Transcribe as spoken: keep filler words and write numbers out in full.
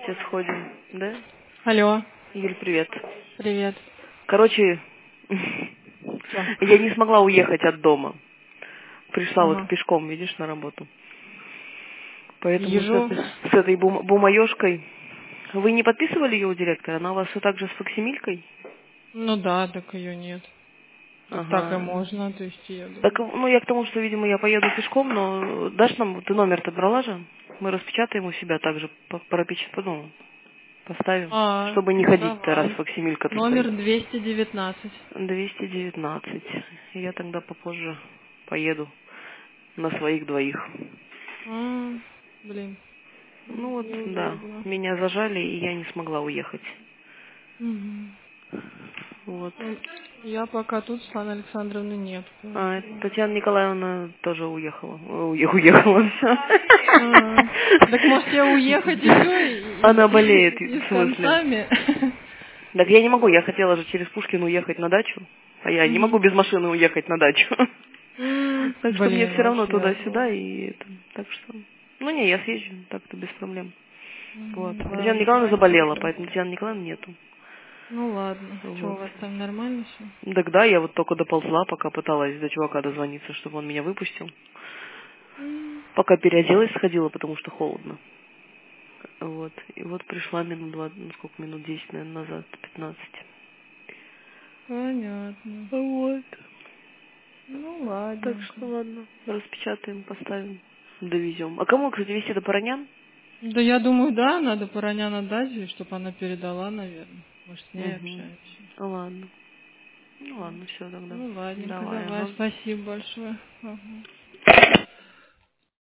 вместе сходим, да? Алло. Юль, привет. Привет. Короче, я не смогла уехать от дома. Пришла Ага. вот пешком, видишь, на работу. Поэтому с Вижу. этой, с этой бум- бумаёшкой... Вы не подписывали ее у директора? Она у вас все так же с факсимилькой? Ну да, так ее нет. Так, так и Ага. можно, то есть я Так, думаю. ну, я к тому, что, видимо, я поеду пешком, но дашь нам, ты номер-то брала же? Мы распечатаем у себя также, по- пропечат, ну, поставим, А, чтобы не ну ходить-то, раз давай. факсимилька-то Номер стоит. двести девятнадцать. двести девятнадцать. Я тогда попозже поеду на своих двоих. А, блин, Ну вот, да, неудобно. меня зажали, и я не смогла уехать. Угу. Вот. Ну, я пока тут, Светланы Александровны нет, А, поэтому... Татьяна Николаевна тоже уехала. Уе- Уехала, все. А, так можете уехать и все, и, Она и, болеет, и в с смысле. концами. Так я не могу, я хотела же через Пушкин уехать на дачу, а я не могу Угу. без машины уехать на дачу. Так что мне Блин, все равно вообще туда-сюда, отвал. и это, так что... Ну не, я съезжу, так-то без проблем. Вот. Угу. Татьяна Ладно, Николаевна заболела, спасибо. поэтому Татьяны Николаевны нету. Ну ладно. Что, у Вот. вас там нормально все? Тогда я вот только доползла, пока пыталась до чувака дозвониться, чтобы он меня выпустил. Пока переоделась, сходила, потому что холодно. Вот. И вот пришла минут два, ну сколько, минут десять, наверное, назад, пятнадцать. Понятно. Вот. Ну Так ладненько. что ладно, распечатаем, поставим, довезем. А кому, кстати, везти до Паранян? Да я думаю, да, надо Паранян отдать, чтобы она передала, наверное. Может, с ней Угу. общаемся. Ладно. Ну ладно, все тогда. Ну ладненько, Давай, давай, ага. спасибо большое. Ага.